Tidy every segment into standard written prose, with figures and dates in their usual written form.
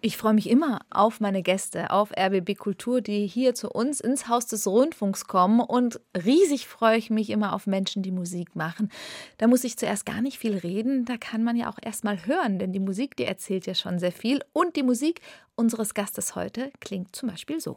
Ich freue mich immer auf meine Gäste, auf RBB Kultur, die hier zu uns ins Haus des Rundfunks kommen. Und riesig freue ich mich immer auf Menschen, die Musik machen. Da muss ich zuerst gar nicht viel reden, da kann man ja auch erst mal hören, denn die Musik, die erzählt ja schon sehr viel. Und die Musik unseres Gastes heute klingt zum Beispiel so.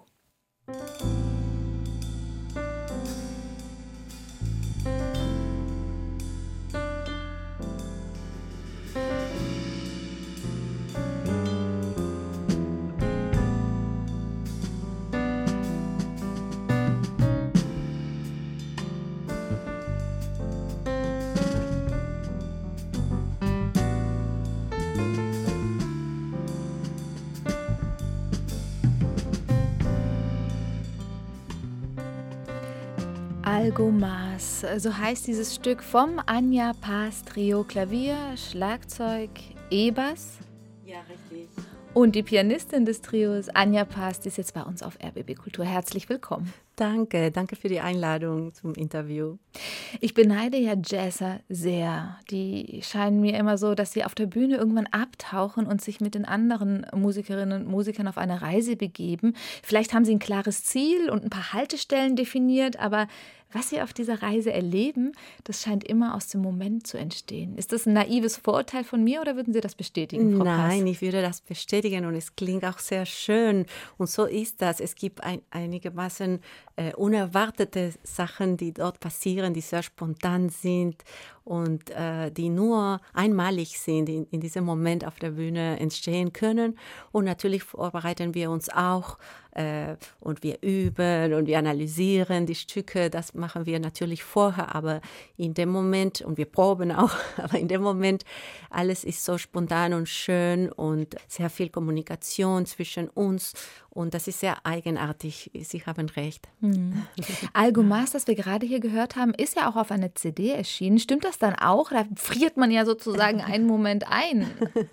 Algo Mas, so heißt dieses Stück vom Anja Paas Trio, Klavier, Schlagzeug, E-Bass. Ja, richtig. Und die Pianistin des Trios, Anja Paas, die ist jetzt bei uns auf RBB Kultur. Herzlich willkommen. Danke für die Einladung zum Interview. Ich beneide ja Jazzer sehr. Die scheinen mir immer so, dass sie auf der Bühne irgendwann abtauchen und sich mit den anderen Musikerinnen und Musikern auf eine Reise begeben. Vielleicht haben sie ein klares Ziel und ein paar Haltestellen definiert, aber was sie auf dieser Reise erleben, das scheint immer aus dem Moment zu entstehen. Ist das ein naives Vorurteil von mir oder würden Sie das bestätigen, Frau Paas? Nein, ich würde das bestätigen und es klingt auch sehr schön. Und so ist das. Es gibt einigermaßen unerwartete Sachen, die dort passieren, die sehr spontan sind und die nur einmalig sind, in diesem Moment auf der Bühne entstehen können. Und natürlich vorbereiten wir uns auch und wir üben und wir analysieren die Stücke. Das machen wir natürlich vorher, aber in dem Moment, und wir proben auch, aber in dem Moment, alles ist so spontan und schön und sehr viel Kommunikation zwischen uns. Und das ist sehr eigenartig. Sie haben recht. Algo Mas, das wir gerade hier gehört haben, ist ja auch auf einer CD erschienen. Stimmt das dann auch? Da friert man ja sozusagen einen Moment ein.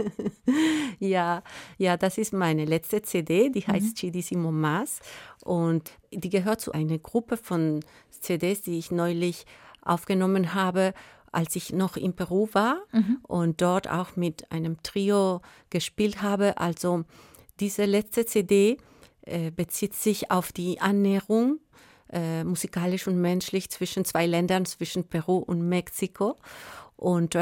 Ja, das ist meine letzte CD, die heißt Chidissimo Mas. Und die gehört zu einer Gruppe von CDs, die ich neulich aufgenommen habe, als ich noch in Peru war und dort auch mit einem Trio gespielt habe. Also diese letzte CD bezieht sich auf die Annäherung musikalisch und menschlich zwischen zwei Ländern, zwischen Peru und Mexiko. Und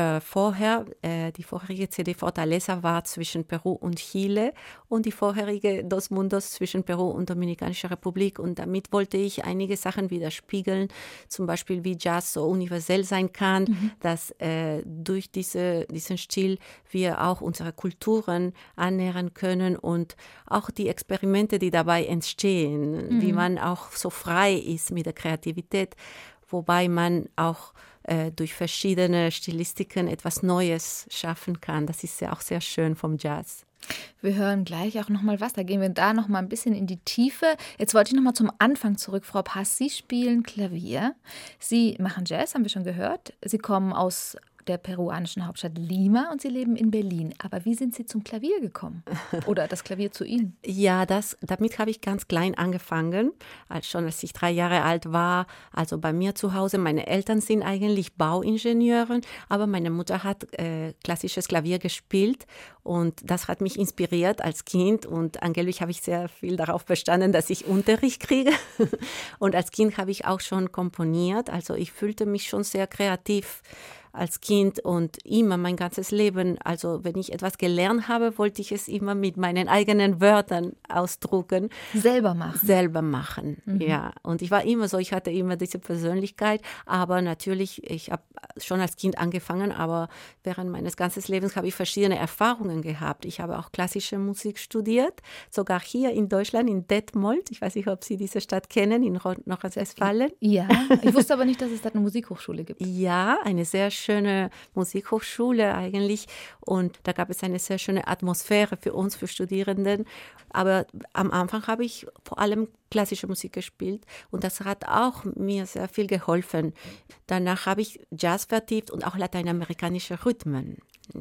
die vorherige CD Fortaleza war zwischen Peru und Chile und die vorherige Dos Mundos zwischen Peru und Dominikanischer Republik. Und damit wollte ich einige Sachen widerspiegeln, zum Beispiel wie Jazz so universell sein kann, dass durch diesen Stil wir auch unsere Kulturen annähern können und auch die Experimente, die dabei entstehen, wie man auch so frei ist mit der Kreativität, wobei man auch durch verschiedene Stilistiken etwas Neues schaffen kann. Das ist ja auch sehr schön vom Jazz. Wir hören gleich auch noch mal was, da gehen wir da noch mal ein bisschen in die Tiefe. Jetzt wollte ich noch mal zum Anfang zurück, Frau Paas. Sie spielen Klavier, Sie machen Jazz, haben wir schon gehört. Sie kommen aus der peruanischen Hauptstadt Lima und Sie leben in Berlin. Aber wie sind Sie zum Klavier gekommen? Oder das Klavier zu Ihnen? Ja, damit habe ich ganz klein angefangen, schon als ich 3 Jahre alt war. Also bei mir zu Hause, meine Eltern sind eigentlich Bauingenieure, aber meine Mutter hat klassisches Klavier gespielt und das hat mich inspiriert als Kind und angeblich habe ich sehr viel darauf bestanden, dass ich Unterricht kriege. Und als Kind habe ich auch schon komponiert, also ich fühlte mich schon sehr kreativ als Kind und immer mein ganzes Leben. Also wenn ich etwas gelernt habe, wollte ich es immer mit meinen eigenen Wörtern ausdrucken. Selber machen. Selber machen, ja. Und ich war immer so, ich hatte immer diese Persönlichkeit, aber natürlich, ich habe schon als Kind angefangen, aber während meines ganzen Lebens habe ich verschiedene Erfahrungen gehabt. Ich habe auch klassische Musik studiert, sogar hier in Deutschland, in Detmold. Ich weiß nicht, ob Sie diese Stadt kennen, in Nordrhein-Westfalen. Ja, ich wusste aber nicht, dass es da eine Musikhochschule gibt. Ja, eine sehr schöne Musikhochschule eigentlich und da gab es eine sehr schöne Atmosphäre für uns, für Studierenden. Aber am Anfang habe ich vor allem klassische Musik gespielt und das hat auch mir sehr viel geholfen. Danach habe ich Jazz vertieft und auch lateinamerikanische Rhythmen.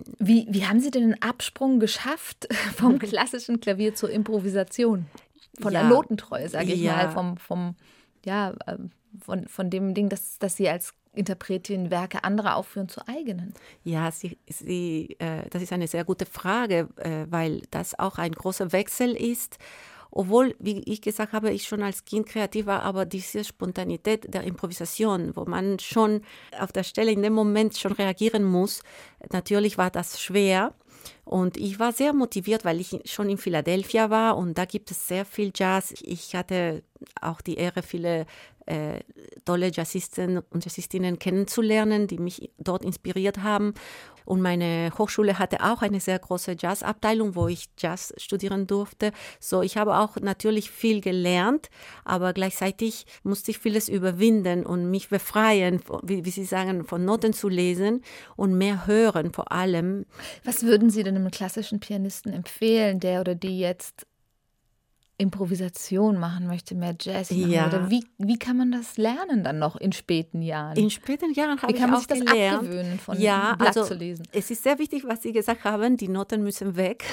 Wie haben Sie denn den Absprung geschafft vom klassischen Klavier zur Improvisation? Von der Notentreue, sage ich mal, von dem Ding, das Sie als Interpretin Werke anderer aufführen zu eigenen? Ja, das ist eine sehr gute Frage, weil das auch ein großer Wechsel ist. Obwohl, wie ich gesagt habe, ich schon als Kind kreativ war, aber diese Spontanität der Improvisation, wo man schon auf der Stelle in dem Moment schon reagieren muss, natürlich war das schwer. Und ich war sehr motiviert, weil ich schon in Philadelphia war und da gibt es sehr viel Jazz. Ich hatte auch die Ehre, viele tolle Jazzisten und Jazzistinnen kennenzulernen, die mich dort inspiriert haben. Und meine Hochschule hatte auch eine sehr große Jazzabteilung, wo ich Jazz studieren durfte. So, ich habe auch natürlich viel gelernt, aber gleichzeitig musste ich vieles überwinden und mich befreien, wie Sie sagen, von Noten zu lesen und mehr hören vor allem. Was würden Sie denn einem klassischen Pianisten empfehlen, der oder die jetzt Improvisation machen möchte, mehr Jazz machen? Ja. Oder wie kann man das lernen dann noch in späten Jahren? In späten Jahren habe Wie ich kann man auch sich das gelernt. abgewöhnen, von Ja, Blatt also zu lesen? es ist sehr wichtig, was Sie gesagt haben, die Noten müssen weg.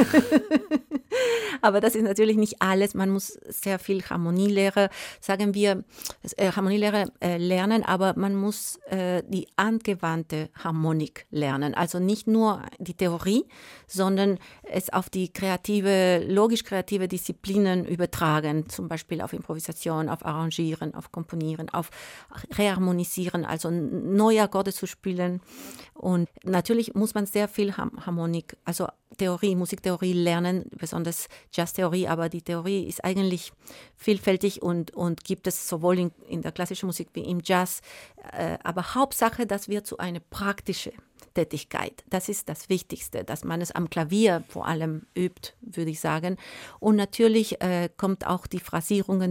Aber das ist natürlich nicht alles. Man muss sehr viel Harmonielehre, sagen wir, Harmonielehre lernen, aber man muss die angewandte Harmonik lernen. Also nicht nur die Theorie, sondern es auf die logisch-kreative Disziplinen übertragen, zum Beispiel auf Improvisation, auf Arrangieren, auf Komponieren, auf Reharmonisieren, also neue Akkorde zu spielen. Und natürlich muss man sehr viel Harmonik, also Theorie, Musiktheorie lernen, besonders Jazztheorie, aber die Theorie ist eigentlich vielfältig und gibt es sowohl in der klassischen Musik wie im Jazz. Aber Hauptsache, dass wir zu einer praktischen Tätigkeit. Das ist das Wichtigste, dass man es am Klavier vor allem übt, würde ich sagen. Und natürlich kommt auch die Phrasierungen,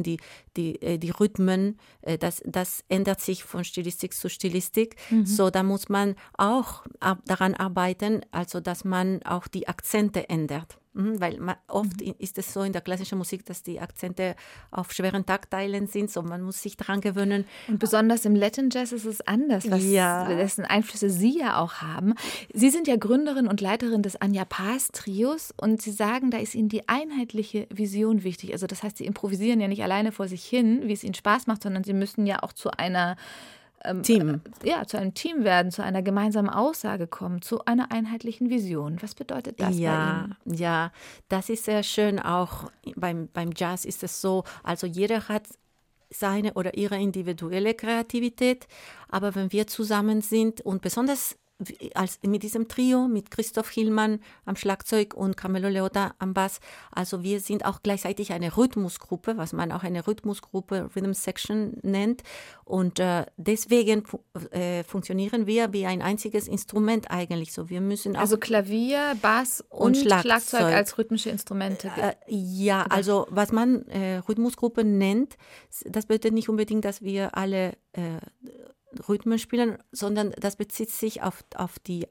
die Rhythmen, das ändert sich von Stilistik zu Stilistik. So, da muss man auch daran arbeiten, also dass man auch die Akzente ändert. Weil oft ist es so in der klassischen Musik, dass die Akzente auf schweren Taktteilen sind, so man muss sich daran gewöhnen. Und besonders im Latin Jazz ist es anders, dessen Einflüsse Sie ja auch haben. Sie sind ja Gründerin und Leiterin des Anja Paas Trios und Sie sagen, da ist Ihnen die einheitliche Vision wichtig. Also das heißt, Sie improvisieren ja nicht alleine vor sich hin, wie es Ihnen Spaß macht, sondern Sie müssen ja auch zu einer Team. Zu einem Team werden, zu einer gemeinsamen Aussage kommen, zu einer einheitlichen Vision. Was bedeutet das bei Ihnen? Ja, das ist sehr schön. Auch beim Jazz ist es so, also jeder hat seine oder ihre individuelle Kreativität, aber wenn wir zusammen sind und besonders mit diesem Trio, mit Christoph Hillmann am Schlagzeug und Carmelo Leota am Bass. Also wir sind auch gleichzeitig eine Rhythmusgruppe, was man auch eine Rhythmusgruppe, Rhythm Section nennt. Und deswegen funktionieren wir wie ein einziges Instrument eigentlich. So, wir müssen auch also Klavier, Bass und Schlagzeug als rhythmische Instrumente. Ja, also was man Rhythmusgruppe nennt, das bedeutet nicht unbedingt, dass wir alle Rhythmen spielen, sondern das bezieht sich auf die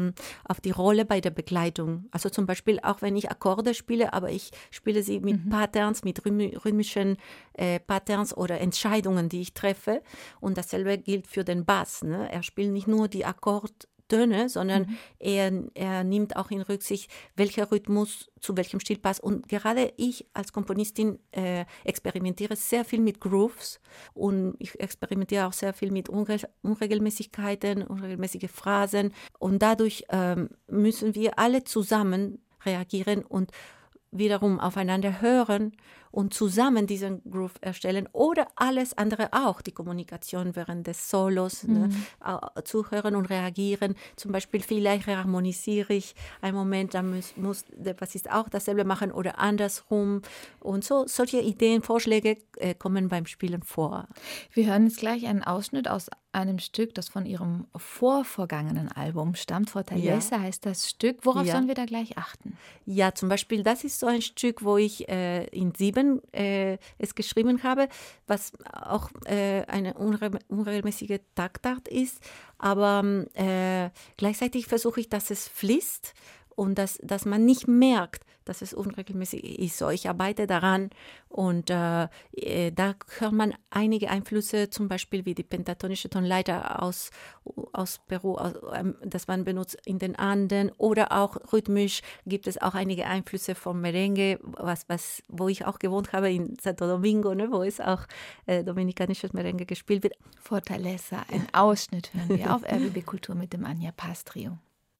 Rolle bei der Begleitung. Also zum Beispiel auch wenn ich Akkorde spiele, aber ich spiele sie mit Patterns, mit rhythmischen Patterns oder Entscheidungen, die ich treffe. Und dasselbe gilt für den Bass. Ne? Er spielt nicht nur die Akkordtöne, sondern er nimmt auch in Rücksicht, welcher Rhythmus zu welchem Stil passt. Und gerade ich als Komponistin experimentiere sehr viel mit Grooves und ich experimentiere auch sehr viel mit Unregelmäßigkeiten, unregelmäßige Phrasen. Und dadurch müssen wir alle zusammen reagieren und wiederum aufeinander hören und zusammen diesen Groove erstellen oder alles andere auch, die Kommunikation während des Solos, zuhören und reagieren. Zum Beispiel vielleicht reharmonisiere ich einen Moment, dann muss der Bassist auch dasselbe machen oder andersrum. Und so solche Ideen, Vorschläge kommen beim Spielen vor. Wir hören jetzt gleich einen Ausschnitt aus einem Stück, das von Ihrem vorvergangenen Album stammt. Fortaleza heißt das Stück. Worauf sollen wir da gleich achten? Ja, zum Beispiel, das ist so ein Stück, wo ich in 7 es geschrieben habe, was auch eine unregelmäßige Taktart ist. Aber gleichzeitig versuche ich, dass es fließt und dass man nicht merkt, dass es unregelmäßig ist. So, ich arbeite daran und da hört man einige Einflüsse, zum Beispiel wie die pentatonische Tonleiter aus Peru, das man benutzt in den Anden, oder auch rhythmisch gibt es auch einige Einflüsse vom Merengue, wo ich auch gewohnt habe in Santo Domingo, ne, wo es auch dominikanisches Merengue gespielt wird. Fortaleza, ein Ausschnitt hören wir auf RBB Kultur mit dem Anja Paz Trio.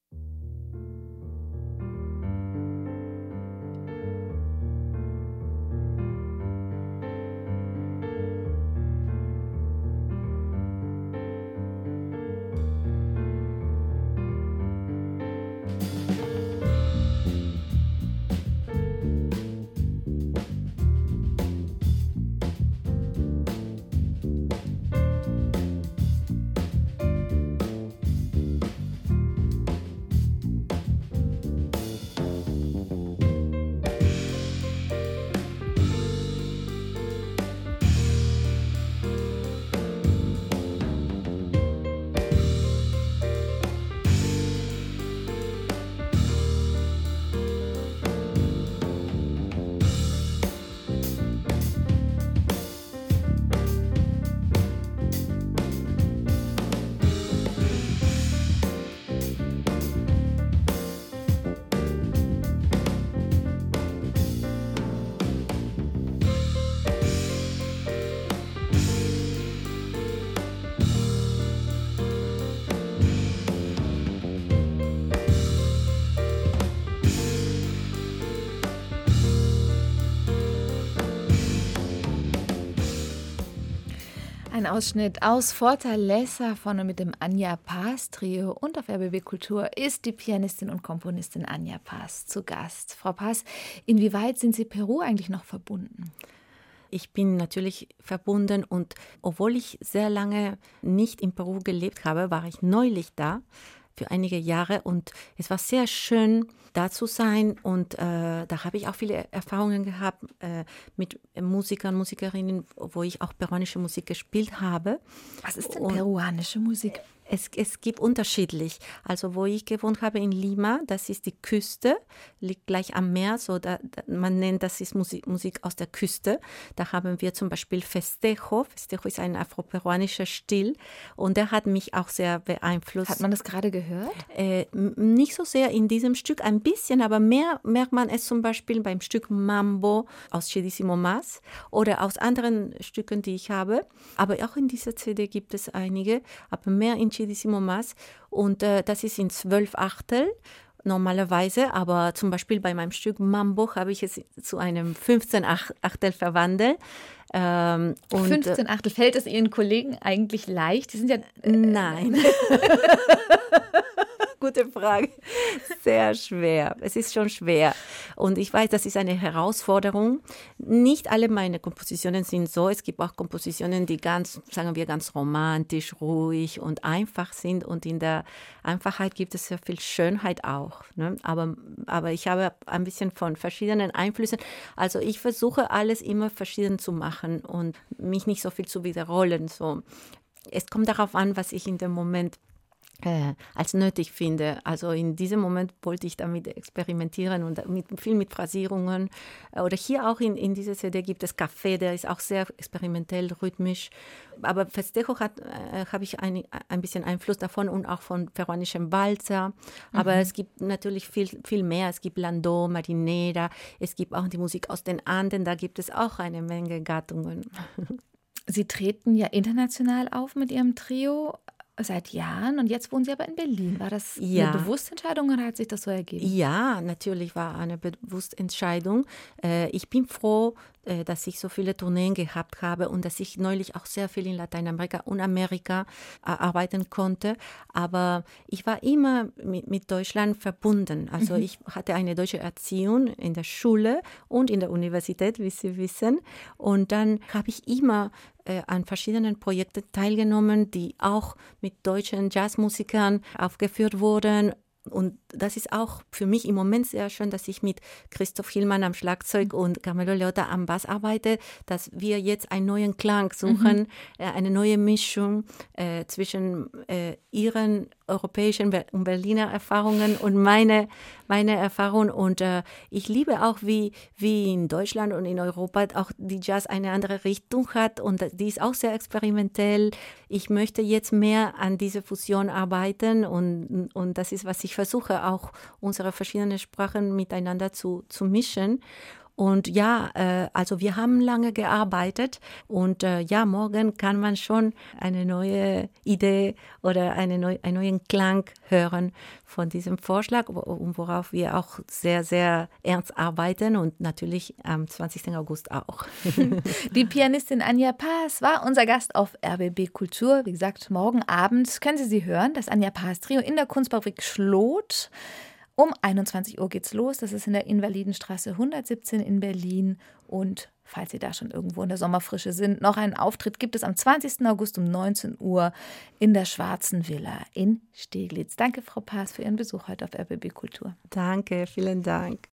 Ein Ausschnitt aus Fortaleza von und mit dem Anja Paz Trio, und auf RBB Kultur ist die Pianistin und Komponistin Anja Paz zu Gast. Frau Paz, inwieweit sind Sie Peru eigentlich noch verbunden? Ich bin natürlich verbunden, und obwohl ich sehr lange nicht in Peru gelebt habe, war ich neulich da für einige Jahre, und es war sehr schön, da zu sein, und da habe ich auch viele Erfahrungen gehabt mit Musikern, Musikerinnen, wo ich auch peruanische Musik gespielt habe. Was ist denn peruanische Musik? Es gibt unterschiedlich. Also wo ich gewohnt habe in Lima, das ist die Küste, liegt gleich am Meer, so man nennt das ist Musik aus der Küste. Da haben wir zum Beispiel Festejo. Festejo ist ein afroperuanischer Stil, und der hat mich auch sehr beeinflusst. Hat man das gerade gehört? Nicht so sehr in diesem Stück, ein bisschen, aber mehr merkt man es zum Beispiel beim Stück Mambo aus Chedísimo Más oder aus anderen Stücken, die ich habe. Aber auch in dieser CD gibt es einige, aber mehr in Chedísimo Más, und das ist in 12 Achtel normalerweise, aber zum Beispiel bei meinem Stück Mambo habe ich es zu einem 15 Achtel verwandelt. 15 Achtel, fällt es Ihren Kollegen eigentlich leicht? Die sind ja nein. Gute Frage. Sehr schwer. Es ist schon schwer. Und ich weiß, das ist eine Herausforderung. Nicht alle meine Kompositionen sind so. Es gibt auch Kompositionen, die ganz romantisch, ruhig und einfach sind. Und in der Einfachheit gibt es sehr viel Schönheit auch. Ne? Aber ich habe ein bisschen von verschiedenen Einflüssen. Also ich versuche, alles immer verschieden zu machen und mich nicht so viel zu wiederholen. So. Es kommt darauf an, was ich in dem Moment als nötig finde. Also in diesem Moment wollte ich damit experimentieren und viel mit Phrasierungen. Oder hier auch in dieser CD gibt es Café, der ist auch sehr experimentell, rhythmisch. Aber Festejo habe ich ein bisschen Einfluss davon, und auch von peruanischem Walzer. Aber es gibt natürlich viel mehr. Es gibt Landó, Marinera, es gibt auch die Musik aus den Anden, da gibt es auch eine Menge Gattungen. Sie treten ja international auf mit Ihrem Trio seit Jahren, und jetzt wohnen Sie aber in Berlin. War das eine bewusste Entscheidung oder hat sich das so ergeben? Ja, natürlich war eine bewusste Entscheidung. Ich bin froh, dass ich so viele Tourneen gehabt habe und dass ich neulich auch sehr viel in Lateinamerika und Amerika arbeiten konnte. Aber ich war immer mit Deutschland verbunden. Also ich hatte eine deutsche Erziehung in der Schule und in der Universität, wie Sie wissen. Und dann habe ich immer an verschiedenen Projekten teilgenommen, die auch mit deutschen Jazzmusikern aufgeführt wurden. Und das ist auch für mich im Moment sehr schön, dass ich mit Christoph Hillmann am Schlagzeug und Carmelo Leota am Bass arbeite, dass wir jetzt einen neuen Klang suchen, eine neue Mischung zwischen ihren europäischen und Berliner Erfahrungen und meine Erfahrung. Und ich liebe auch, wie in Deutschland und in Europa auch die Jazz eine andere Richtung hat und die ist auch sehr experimentell. Ich möchte jetzt mehr an dieser Fusion arbeiten und das ist, was ich versuche, auch unsere verschiedenen Sprachen miteinander zu mischen. Und ja, also wir haben lange gearbeitet und ja, morgen kann man schon eine neue Idee oder einen neuen Klang hören von diesem Vorschlag, worauf wir auch sehr, sehr ernst arbeiten und natürlich am 20. August auch. Die Pianistin Anja Paas war unser Gast auf RBB Kultur. Wie gesagt, morgen Abend können Sie hören, das Anja Paas Trio in der Kunstfabrik Schloth. Um 21 Uhr geht's los. Das ist in der Invalidenstraße 117 in Berlin. Und falls Sie da schon irgendwo in der Sommerfrische sind, noch einen Auftritt gibt es am 20. August um 19 Uhr in der Schwarzen Villa in Steglitz. Danke, Frau Paas, für Ihren Besuch heute auf RBB Kultur. Danke, vielen Dank.